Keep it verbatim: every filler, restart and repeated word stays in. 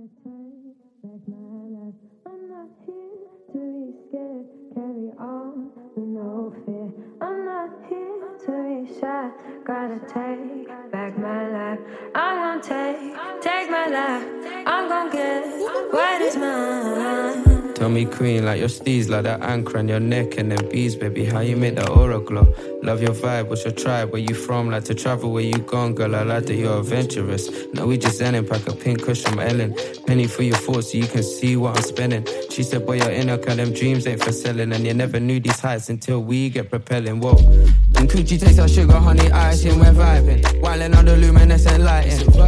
Gotta take back my life. I'm gonna take, take my life. I'm gonna get what is mine. Tell me queen, like your steez, like that anchor on your neck and them bees, baby. How you make that aura glow? Love your vibe, what's your tribe? Where you from? Like to travel, where you gone, girl? I like that you're adventurous. Now we just ending, pack a pink kush from Ellen. Penny for your thoughts so you can see what I'm spending. She said, boy, you're in her, cause them dreams ain't for selling. And you never knew these heights until we get propelling. Whoa. And Coochie takes our sugar, honey, ice, and we're vibing. Wildin' on the luminescent lighting.